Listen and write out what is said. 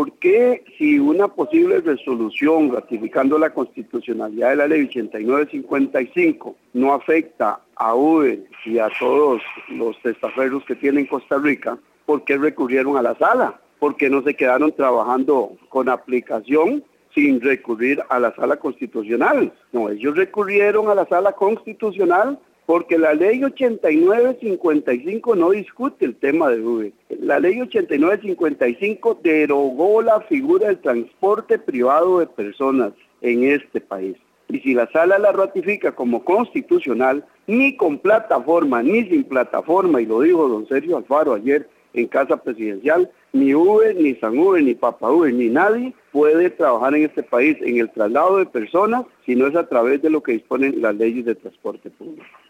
¿por qué si una posible resolución ratificando la constitucionalidad de la ley 8955 no afecta a Uber y a todos los testaferros que tiene Costa Rica, por qué recurrieron a la sala? ¿Por qué no se quedaron trabajando con aplicación sin recurrir a la sala constitucional? No, ellos recurrieron a la sala constitucional porque la ley 8955 no discute el tema de Uber. La ley 8955 derogó la figura del transporte privado de personas en este país. Y si la sala la ratifica como constitucional, ni con plataforma, ni sin plataforma, y lo dijo don Sergio Alfaro ayer en Casa Presidencial, ni Uber, ni San Uber, ni Papa Uber, ni nadie puede trabajar en este país en el traslado de personas si no es a través de lo que disponen las leyes de transporte público.